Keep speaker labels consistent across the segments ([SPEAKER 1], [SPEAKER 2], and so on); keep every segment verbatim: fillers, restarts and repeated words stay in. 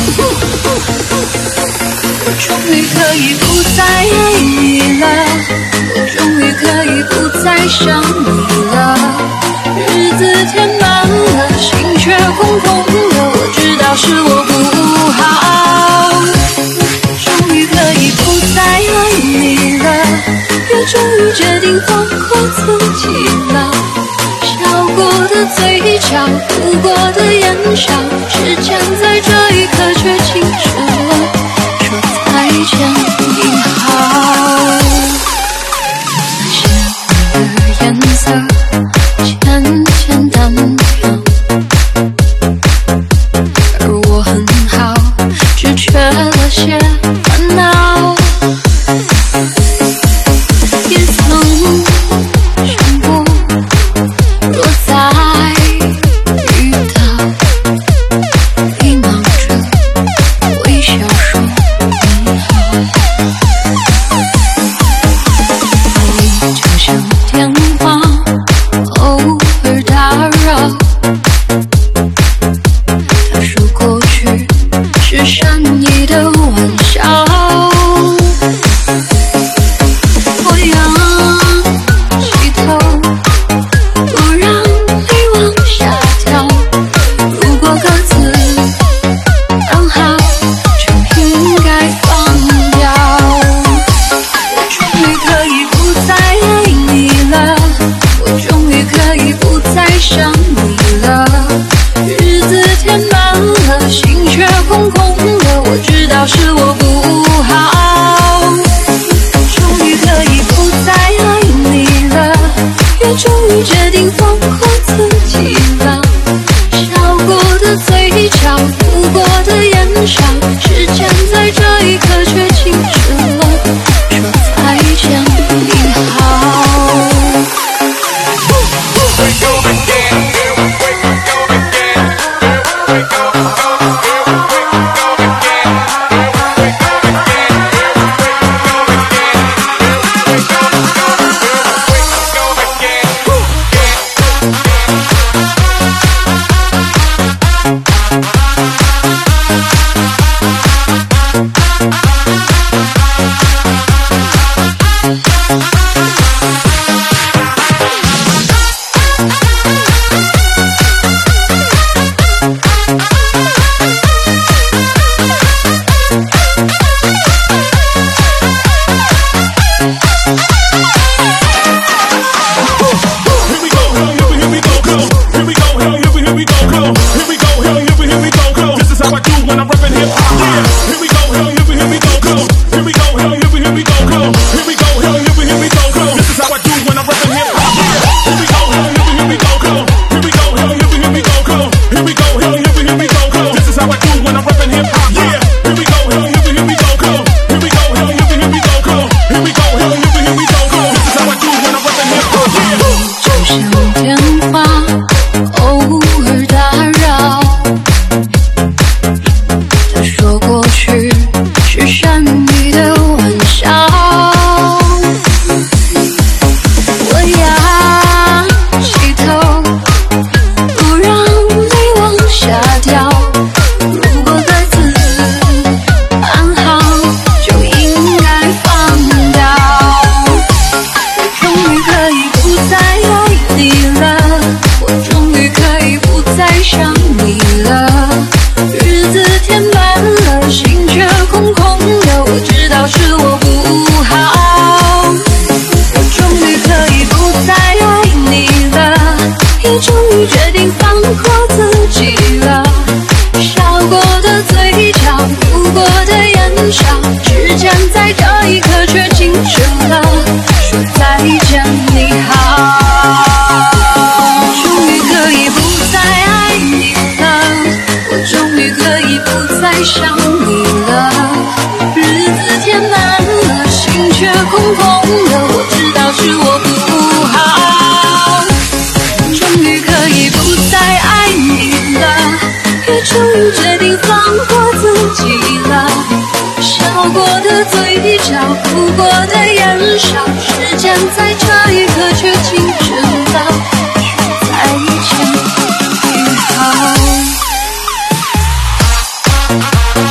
[SPEAKER 1] 我终于可以不再爱你了，我终于可以不再想你了。日子填满了，心却空空的，我知道是我不好。终于可以不再爱你了，也终于决定放过自己了。笑过的嘴角，哭过的眼梢，时间在这一刻却静止了，说再见你好。那些年的颜色渐渐淡掉，而我很好，只缺了些烦恼。也曾想过，若再遇到，礼貌着微笑说你好。爱就像电话，偶尔打扰。他说过去是善意的玩笑。我仰起头，不让泪往下掉。如果各自安好，就应该放掉。我终于可以不再爱你了，我终于可以不再想你了。日子填满了，心却空空的，我知道是我不好。终于可以不再爱你了，也终于决定放过自己了。笑过的嘴角，哭过的眼梢，时间在这一刻却静止了，说再见你好。电话偶尔打扰，他说过去是善意的玩笑。我仰起头，不让泪往下掉。如果各自安好，就应该放掉。我终于可以不再爱你了，我终于可以不再想你了。日子填满了，心却空空的，我知道是我不好。我终于可以不再爱你了，也终于决定放过自己了。笑过的嘴角，哭过的眼梢，时间在这一刻却静止了，说再见你好。终于可以不再爱你了，我终于可以不再想你了。日子填满了，心却空空的，我知道是我不好。终于可以不再爱你了，也终于决定放过自己了。笑过的嘴角，哭过的眼梢，时间在这一刻却静止了，说再见你好。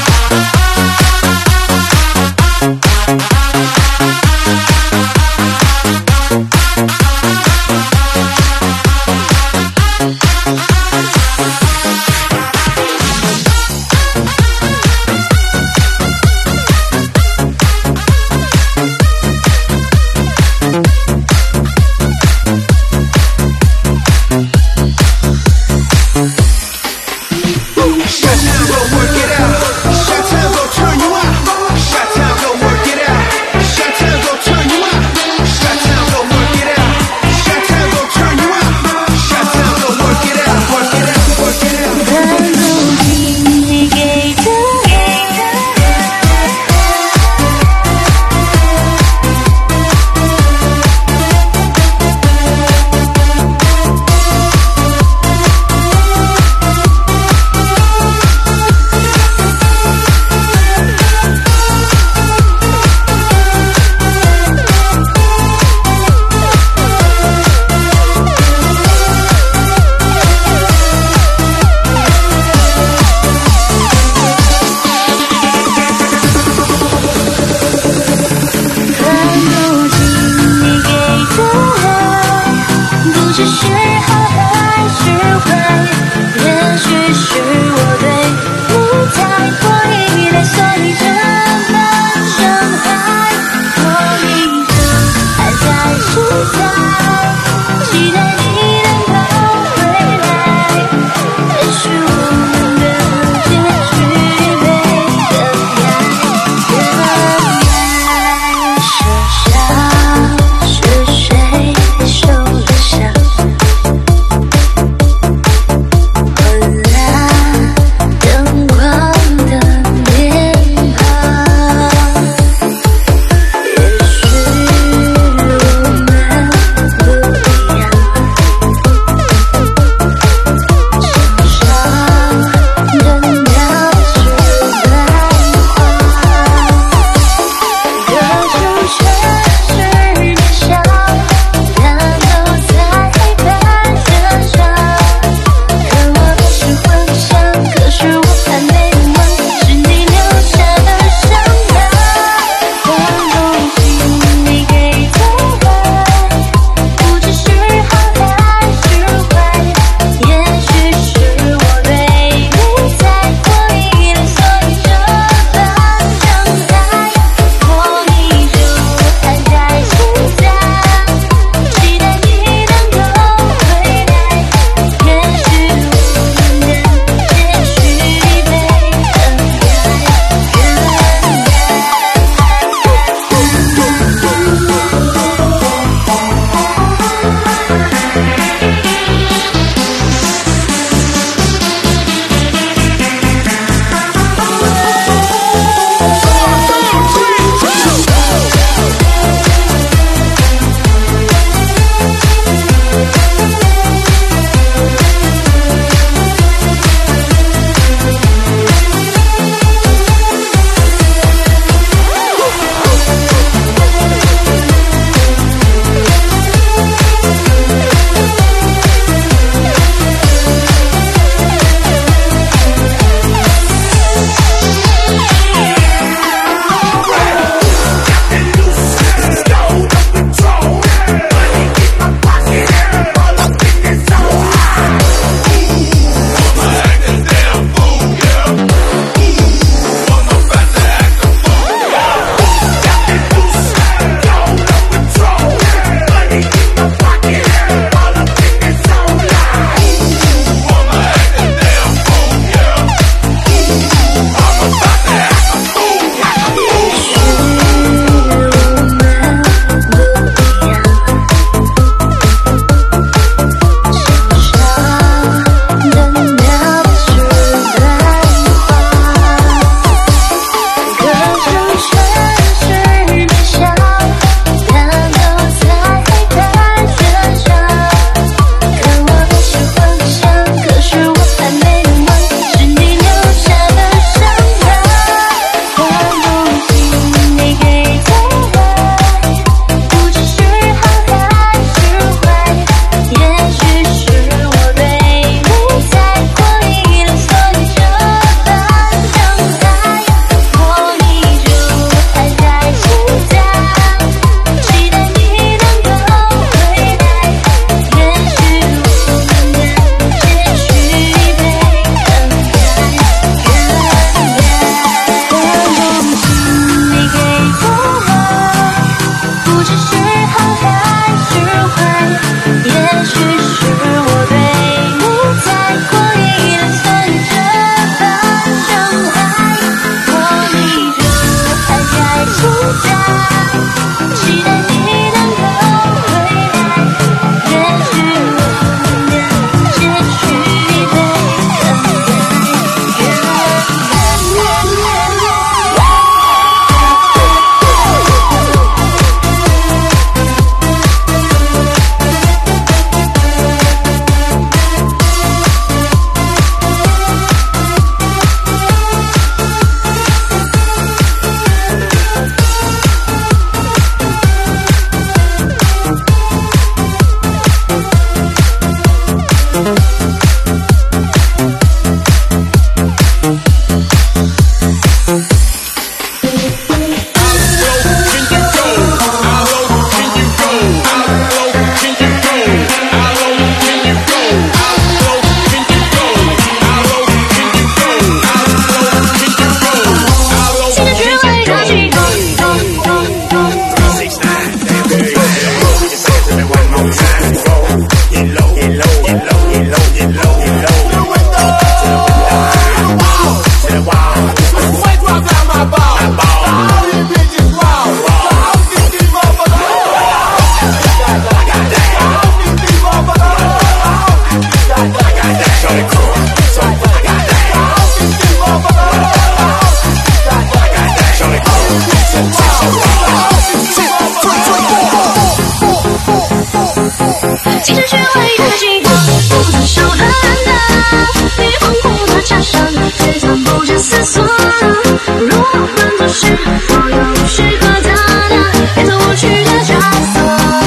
[SPEAKER 1] 其实却为他几个不曾手段的，你丰富的假象，璀璨不假思索。如果换作是我，又是何他的，变成无趣的枷锁。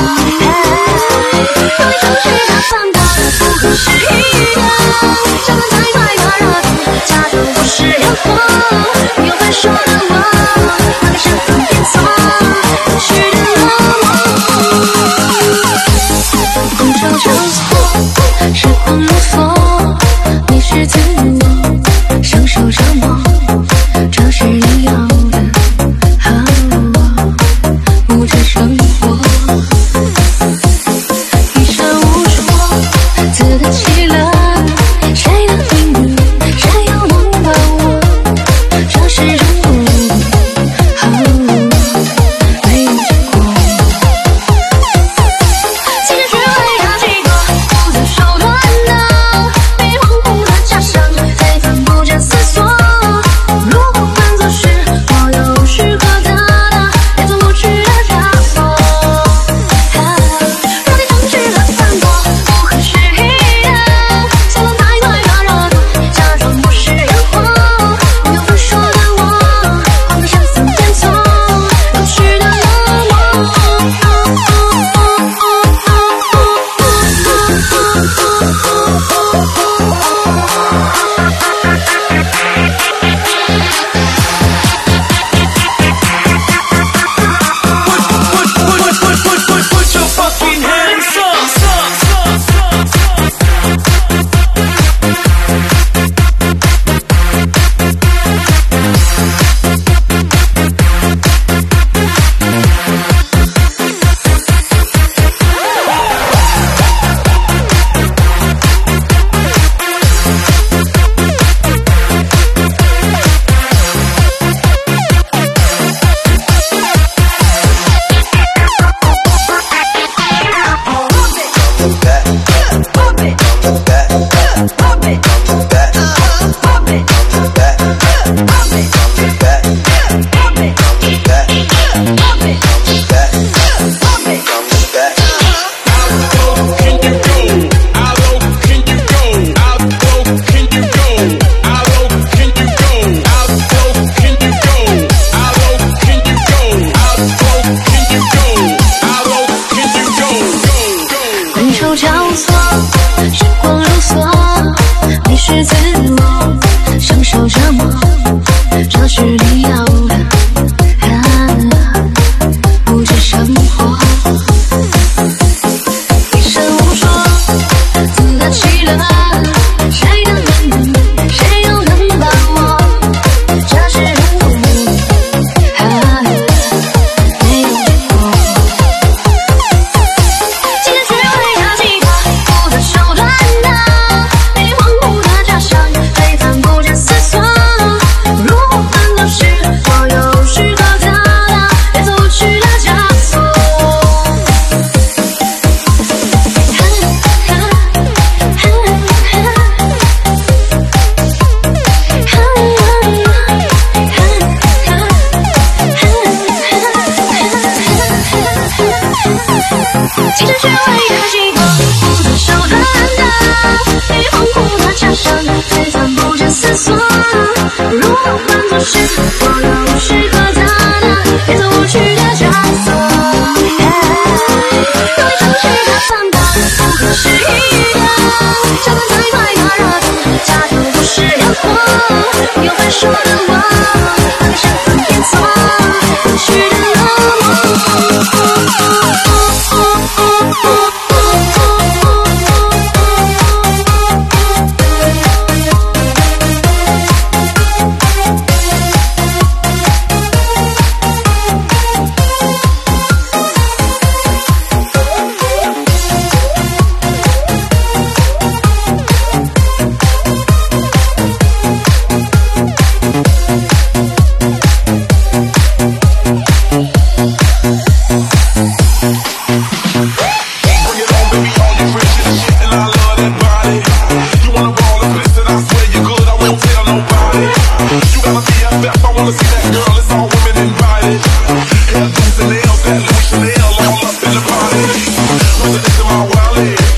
[SPEAKER 1] 有一种是他放大，不合时宜的，想得太快的热度，假装不是烟火。你有分手的我，那个身份变错，有趣的落寞。空手交错，时光如梭，迷失自我，享受折磨，这是你要的和我，物质生活。一生无说，自得其乐，谁的命运，谁又能把握？这是人物和我，没有结果。其实只为他几个不择手段的，你丰富的假象，璀璨不假思索。如果换作是我，又是何他的，变成无趣的枷锁。若你诚挚的反驳，不合时宜的，想得太快的热度，假装不是烟火。没有分手的我，换个身份变错，有趣的落寞。
[SPEAKER 2] Put your fucking hands up.
[SPEAKER 1] 觥筹交错，时光如梭，迷失自我，享受折磨，这是你要的啊，物质生活。一生无说，自得其乐，谁的命运，谁又能把握？这是人物啊，没有结果。其实只为他几个不择手段的，你丰富的假象，璀璨不假思索。如果换作是我，又是何他的，变成无趣的枷锁。其实只为他几个不择手段的，你丰富的假象，璀璨不假思索。如果换作是我，又是何他的，变成无趣的枷锁。有一种是他放大，不合时宜的，想得太快的热度，假装不是烟火。有分手的我，换个身份变错，有趣的落寞。
[SPEAKER 2] Chanel, that Louis Chanel all up in the party. Listen to my wallet.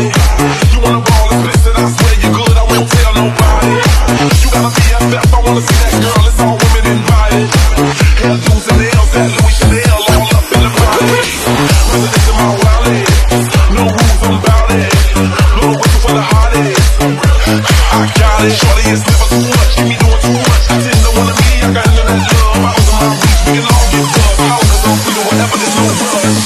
[SPEAKER 3] body. You wanna ball and listen, I swear you're good, I won't tell nobody. You got a B F F, I wanna see that girl, it's all women invited. Hair loose and nails, that Louis Chanel all up in the body. Residence in my wallet, no rules, I'm bout it. Blow the whistle for the hottest. I got it, shorty, it's never too much, keep me doing too much. Ten to one of me, I got none of that love. I was in my reach, we can all get buzzed. Houses on freedom, whatever, there's no rush.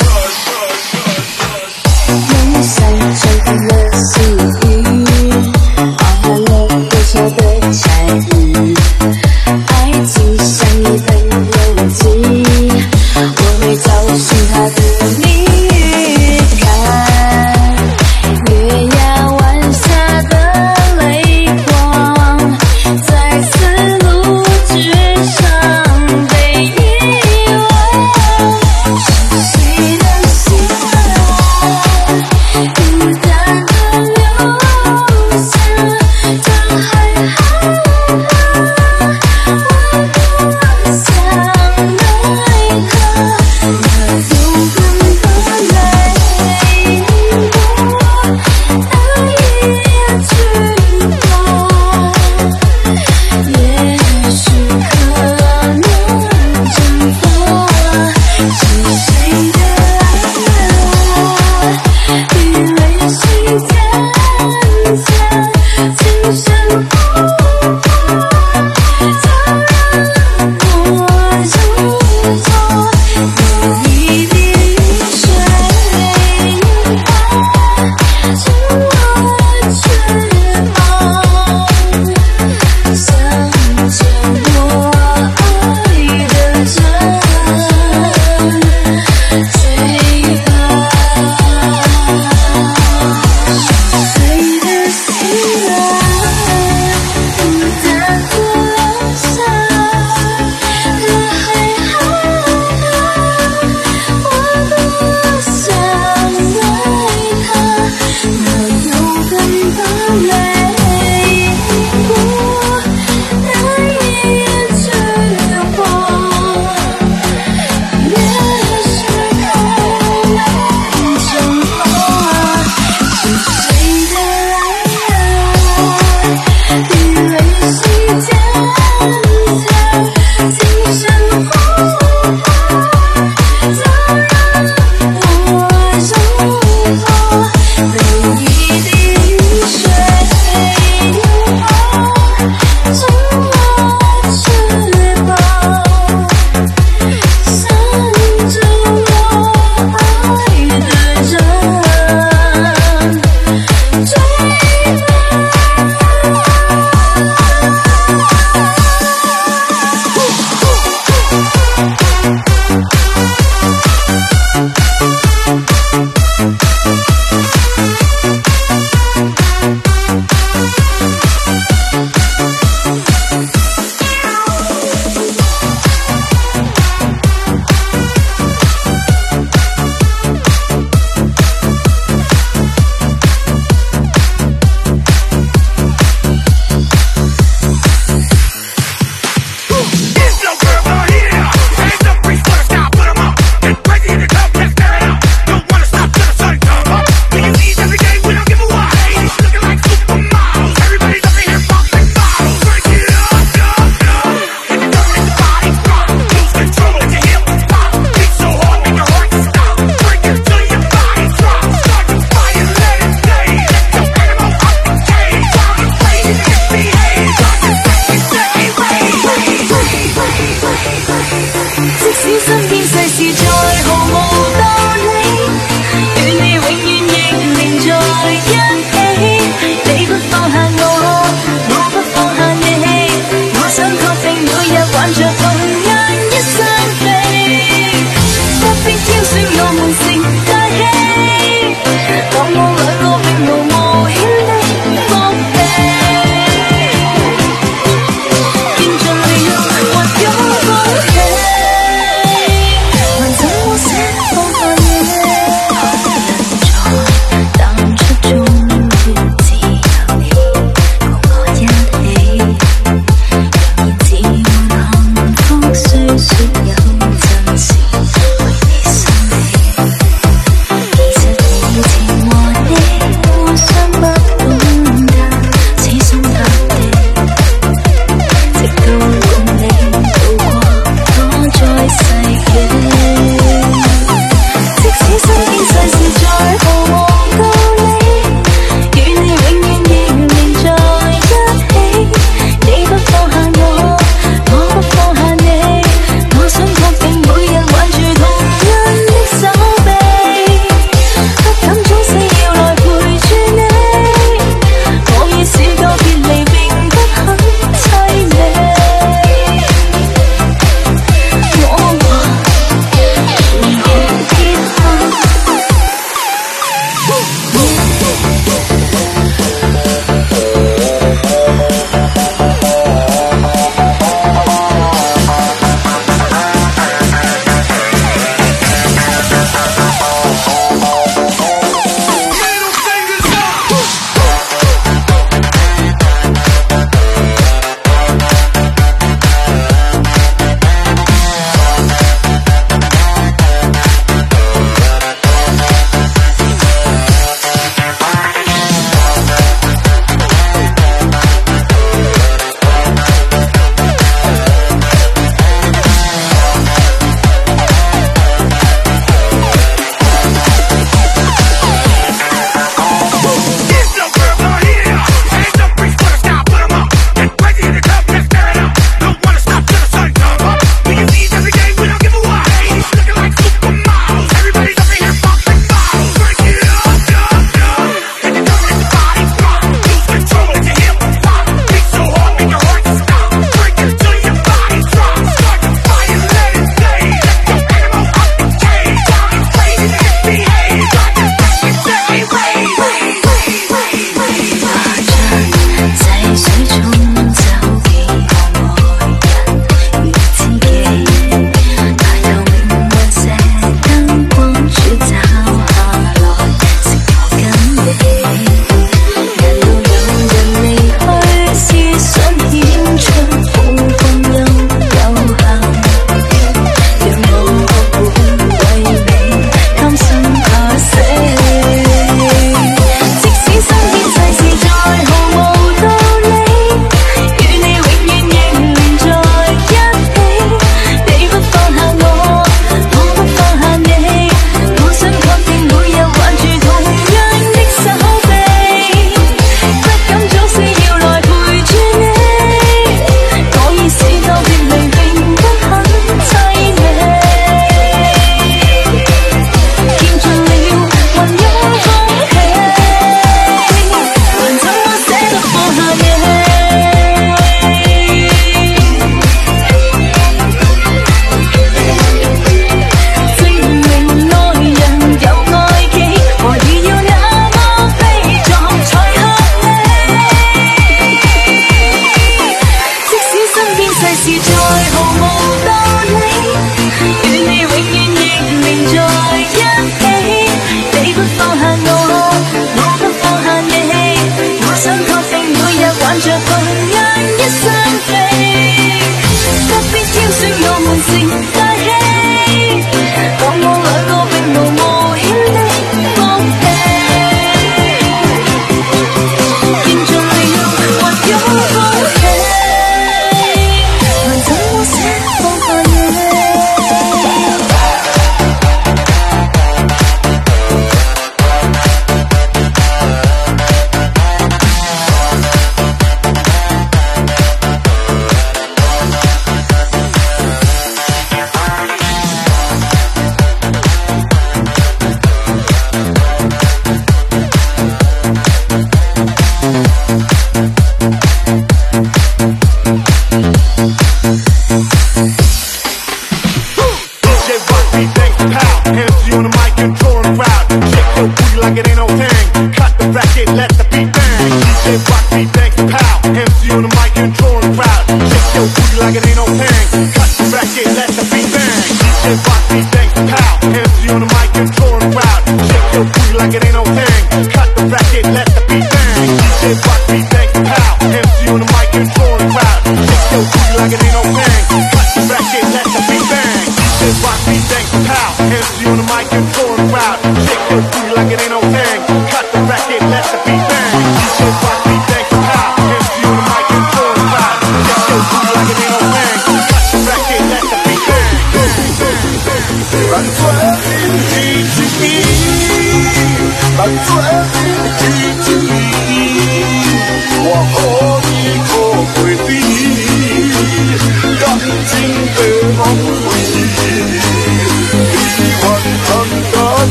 [SPEAKER 1] 梦想成功了吸引，包含了多少的差异？爱情像一本游记，我会找寻它的谜语。看月牙湾下的泪光，在丝路之上被遗忘。是谁的心啊？雨淡的流下，这海海啊，我不想奈何，那永恒的泪过，爱也去过，也许可能蒸发，是谁的爱？以为谁渐渐今生不过，早让我入座，有一滴水成我翅膀，向着我爱的人追吧。谁的心啊，雨淡的流下，这海海啊，我不想奈何，那永恒的泪过，那一句话，也许可能蒸发。是谁的爱？以为谁渐渐今生不过，早让我入座，每一滴水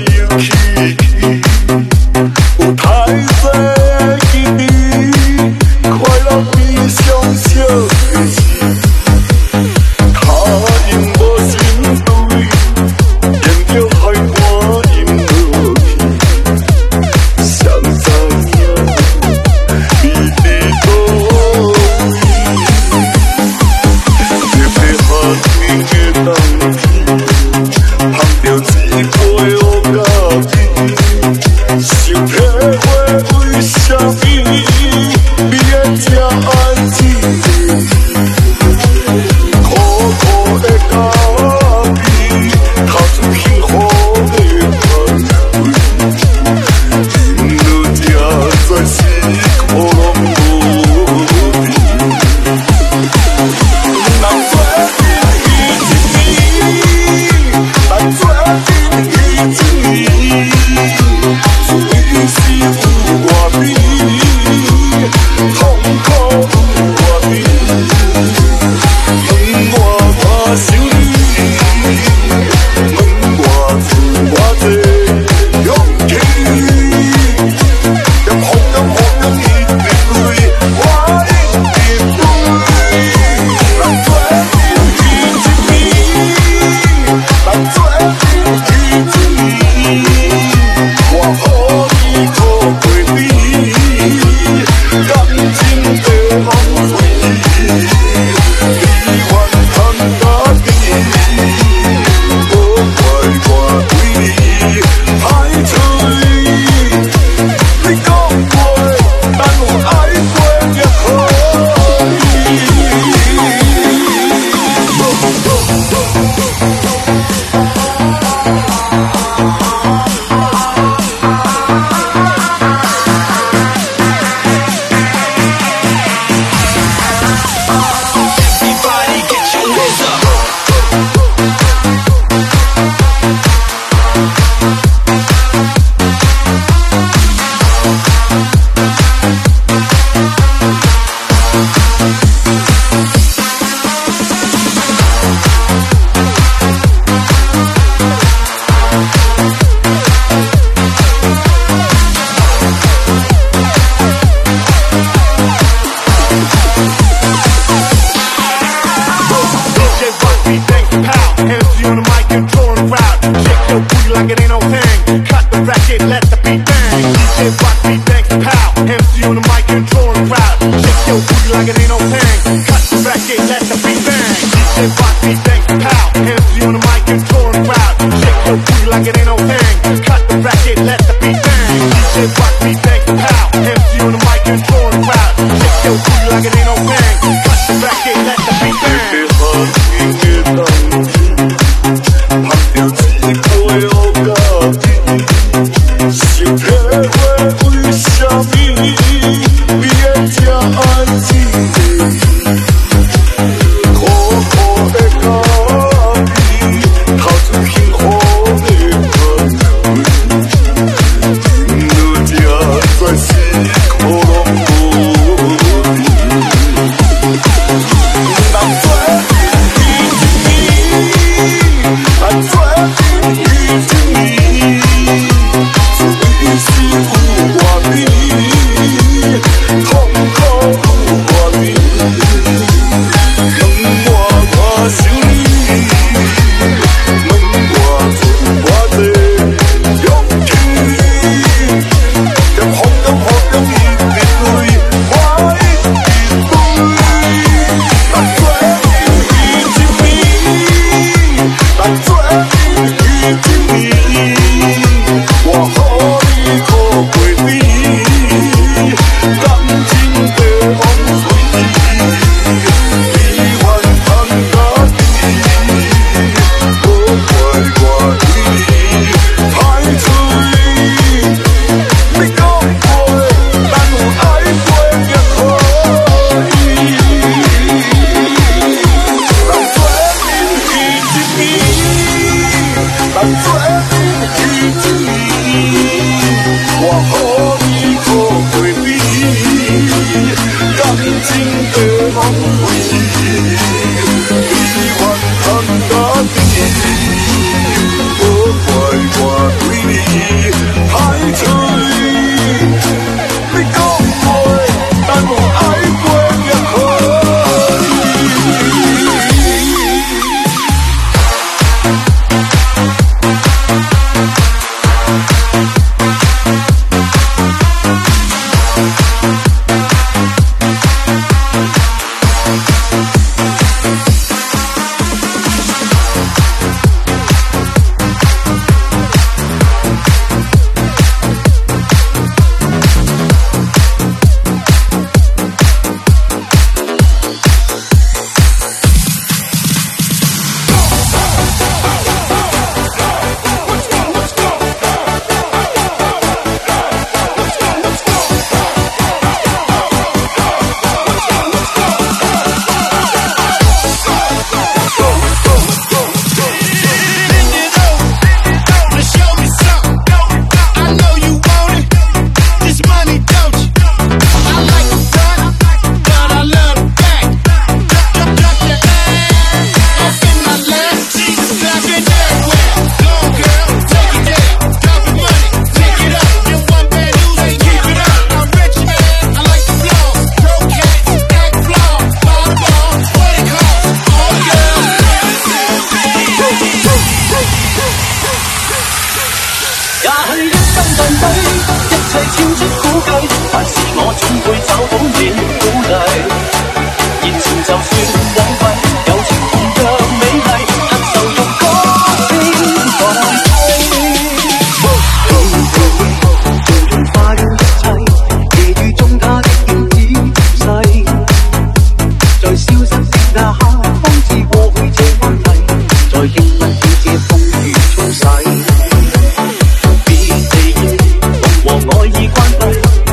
[SPEAKER 3] 可可的咖排除。你講愛，但我愛過一回。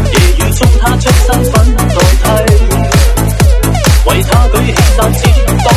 [SPEAKER 4] 為他舉起三支。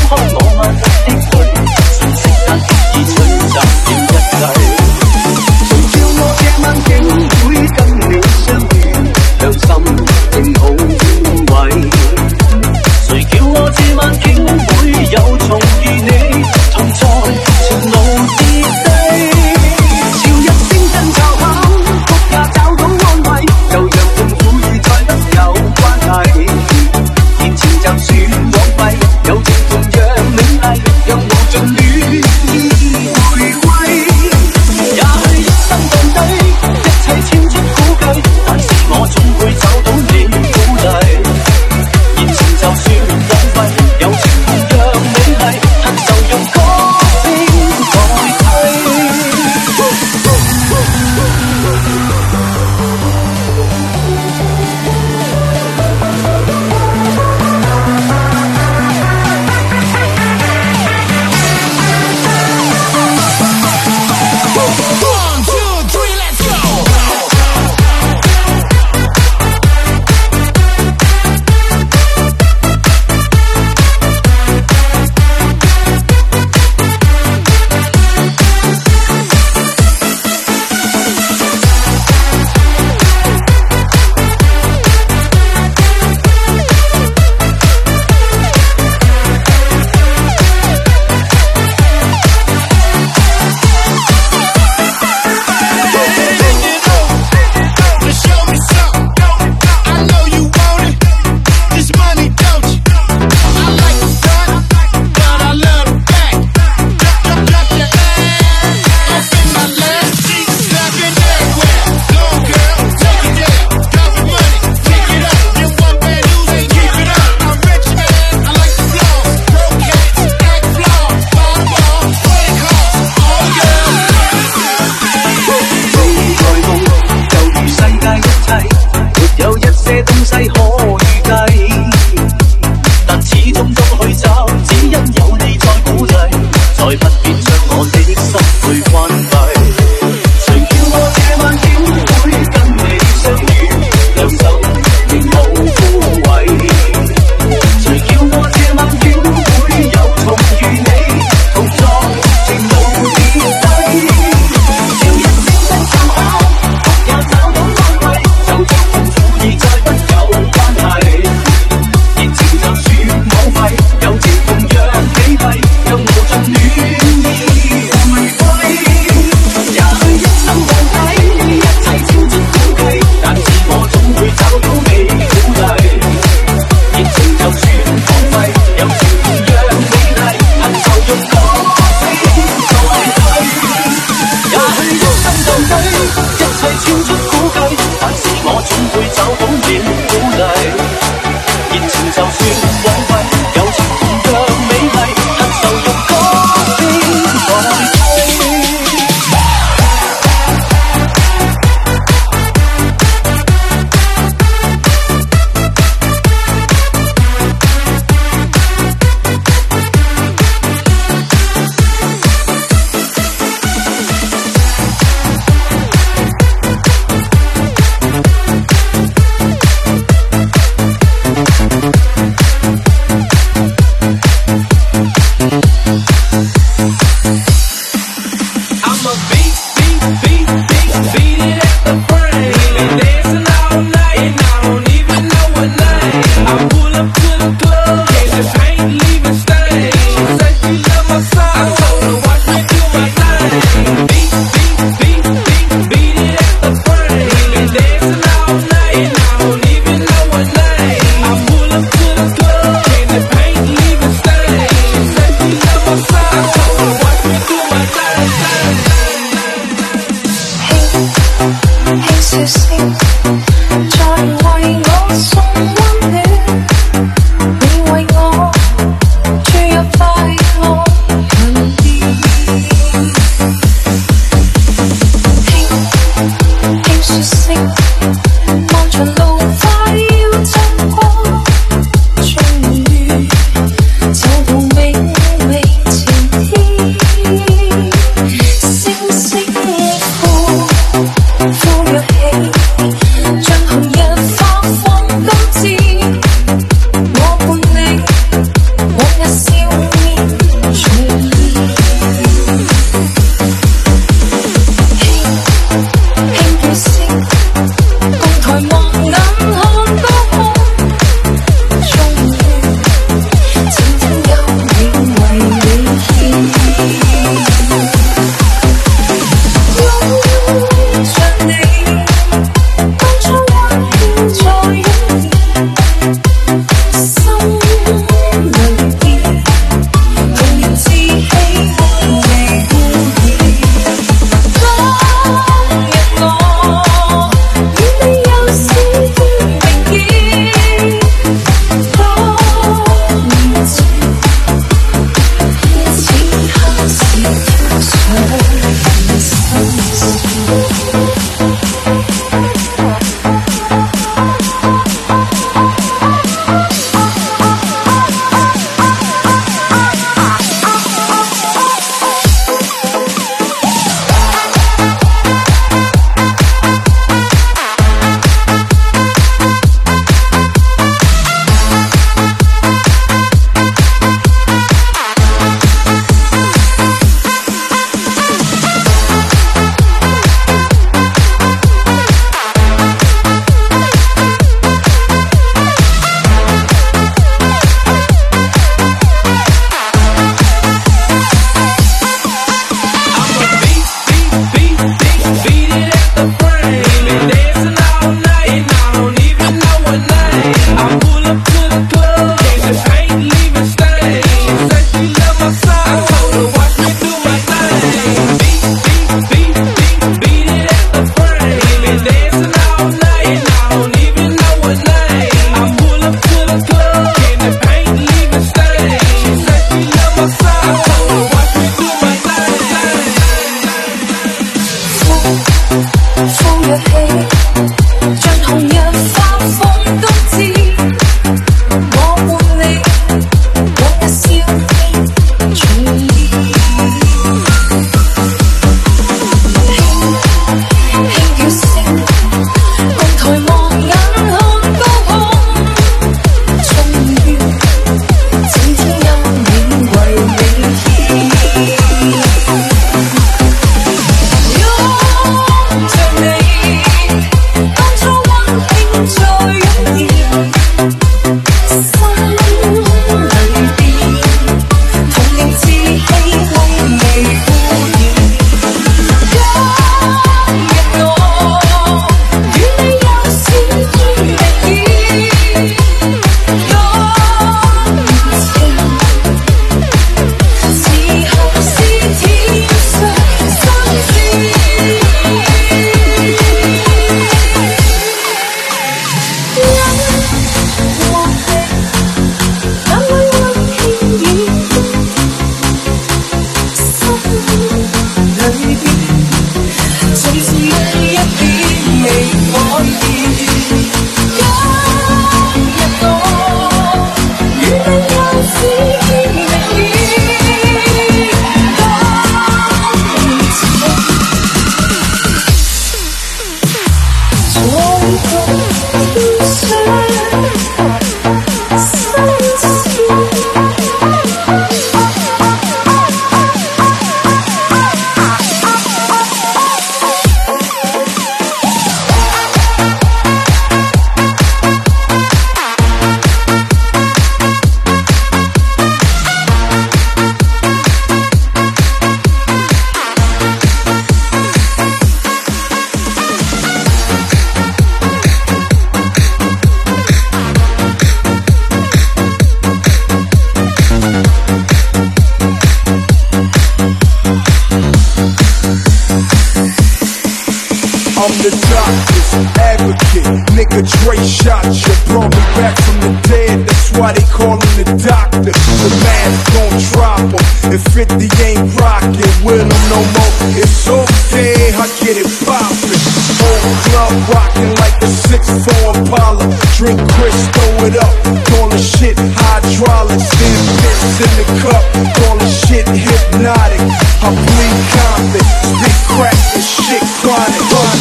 [SPEAKER 4] I'm the doctor's advocate. Nigga Dre shot you, brought me back from the dead. That's why they call him the doctor. The mask gon' drop him. If fifty ain't rockin' with him no more, it's okay, I get it poppin'. Whole club rockin' like the six four Impala. Drink Chris, throw it up, call the shit hydraulics. Then piss in the cup, call the shit hypnotic. I bleed confident, spit crack and shit chronic.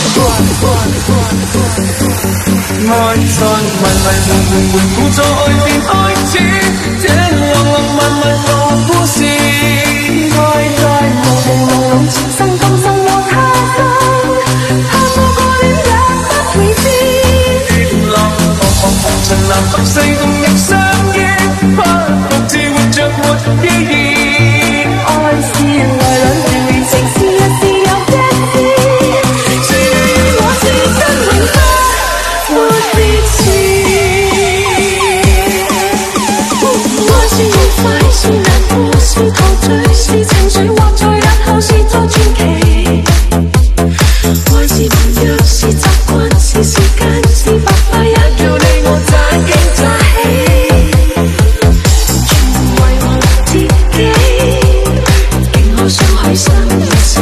[SPEAKER 2] 愛在慢慢回回回顧在外面開始，這浪浪漫漫個故事，愛在朦朦朧朧前生今生和他生，盼我個戀也不會知。熱浪茫茫紅塵南北四共亦相依，不獨自活着沒意義。愛是來兩段戀情，是一是有一次，誰與我是真永不。是愉快，是難過，是陶醉，是情緒，或在日後是再傳奇。愛是盟約，是習慣，是時間，是白髮，也叫你我詐驚詐喜。全為我自己，竟可相許生與死。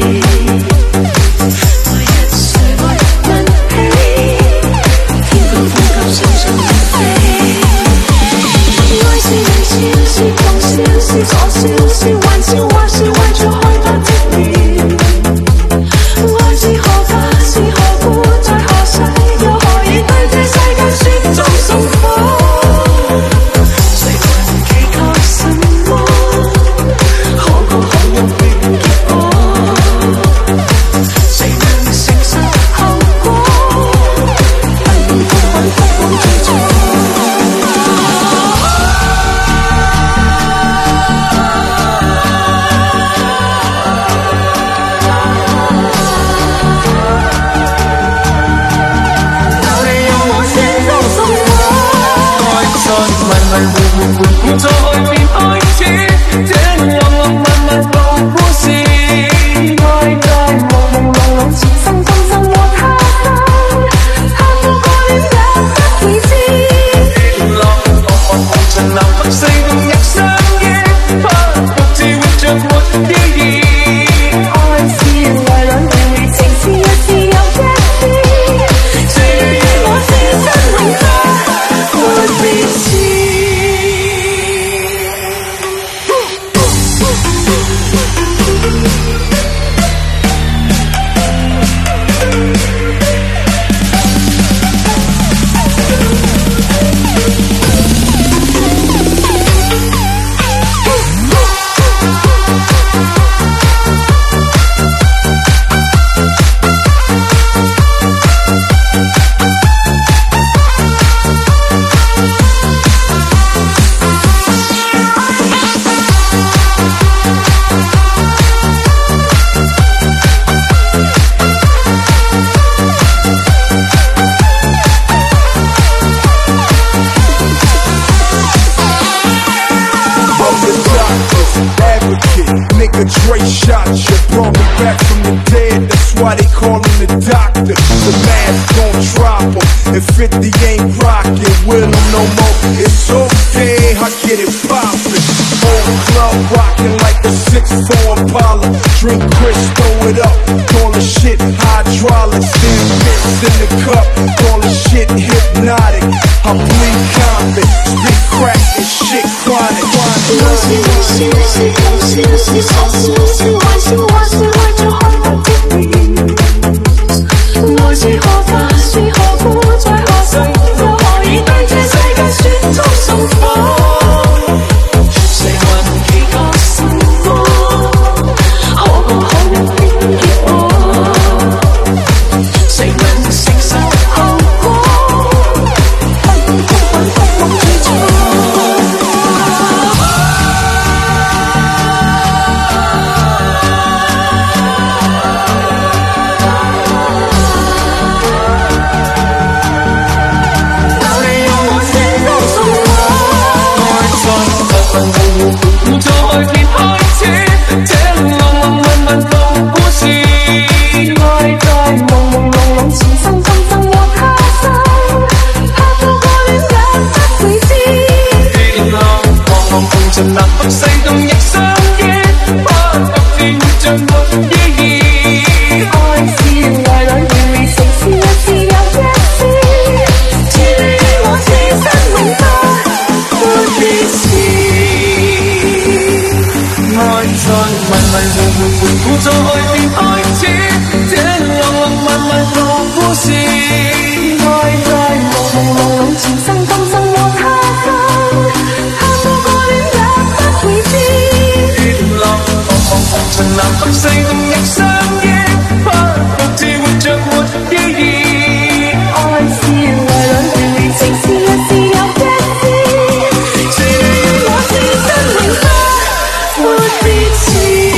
[SPEAKER 2] 每日誰愛問起，天高風急，想想遠飛。愛是微笑，是狂笑，是傻笑，是玩笑，或是為著開發職業。愛是何價，是何故，在何世，又何以對這世界雪中送火？誰還祈求什麼？可歌可泣變結果，誰能承受後果？不管風雲不管自助。慢慢回回回顧在外面開始，這浪浪漫漫個故事，愛在朦朦朧朧前生今生和他生，盼我個戀也不會知。熱浪茫茫紅塵南北四共亦相依，不獨自活着沒意義。愛是來兩段回情，是一是有一次，誰與我是真永不沒別詞。Nigga Dre shot you, brought me back from the dead. That's why they call him the doctor. The mask gon' drop him. If fifty ain't rockin' with him no more, it's okay, I get it poppin'. Whole club rockin' like the six four Impala. Drink Chris, throw it up, call the shit hydraulics. Then piss in the cup, call the shit hypnotic. I bleed confident, spit crack and shit chronic. 我是微笑，是狂笑，是傻笑，是玩笑，或是為著開發職業。愛是何價，是何故，在何世，又何以對這世界雪中送火？誰還祈求什麼？可歌可泣變結果，誰能承受後果？不管風雲不枉自助。從在外面開始，這浪浪漫漫個故事，愛在朦朦
[SPEAKER 5] 故事。
[SPEAKER 1] 愛在朦朦朧朧前生今生和他生，盼過個戀也不會知。
[SPEAKER 5] 熱浪茫茫紅塵難分世共亦相依，不獨自活着沒意義。
[SPEAKER 1] 愛是來兩條情是一是有一絲，誰料我是真永不沒別詞。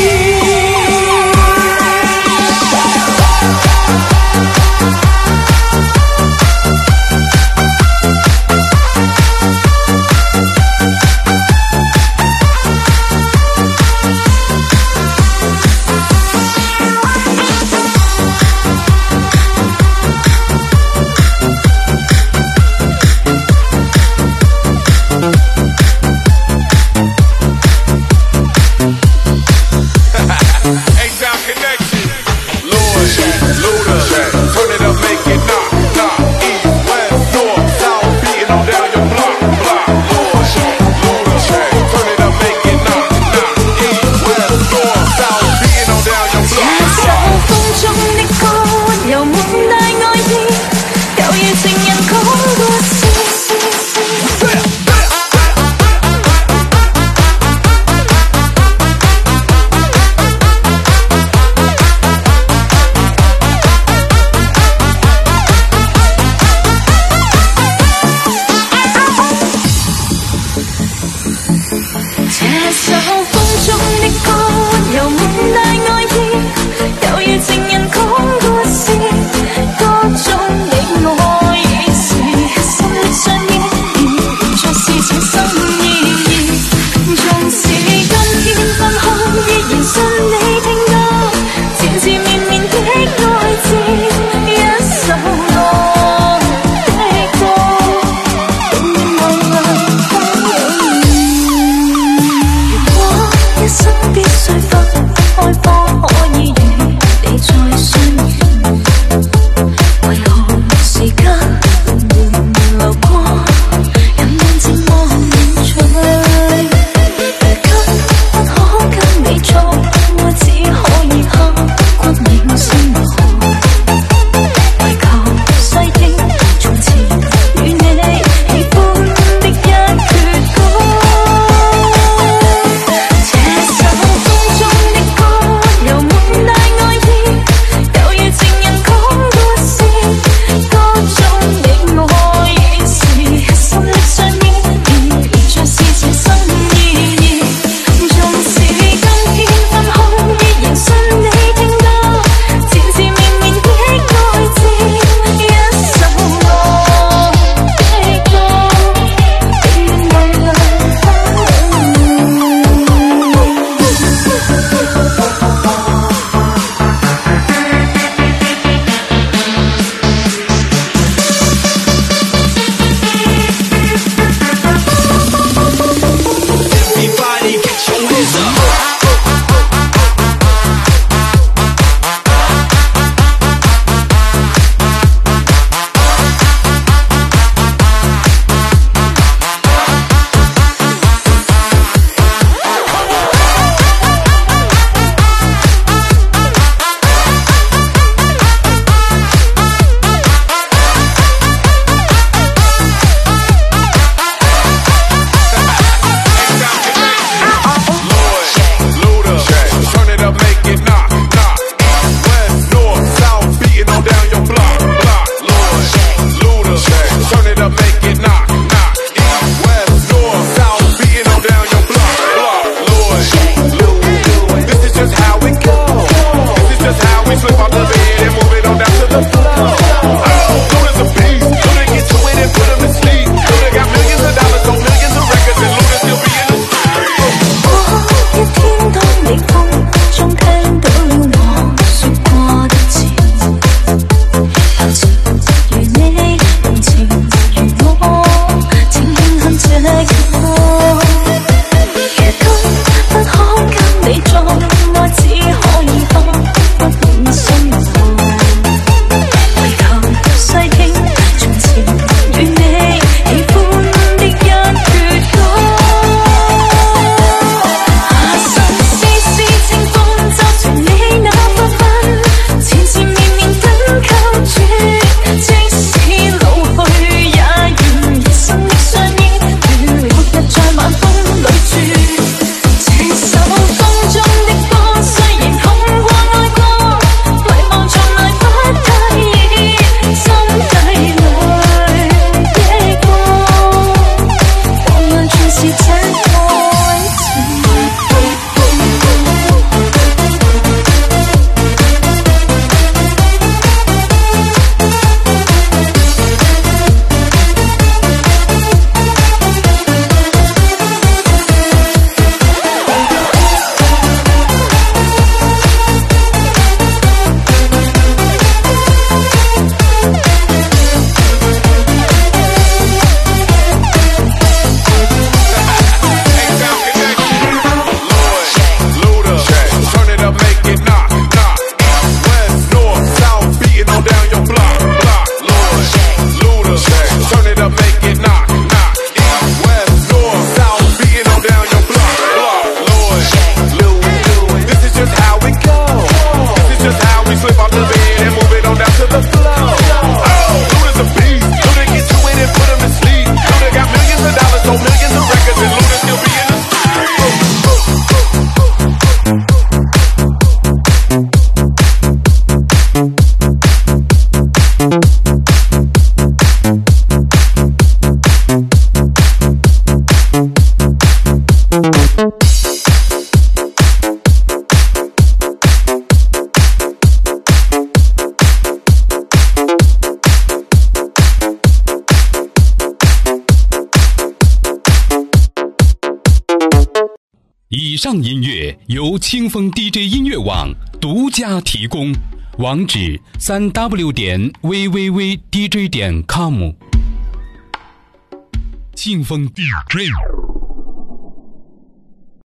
[SPEAKER 6] 以上音乐由清风 D J 音乐网独家提供，网址三 w 点 v v v d j 点 com。清风 D J。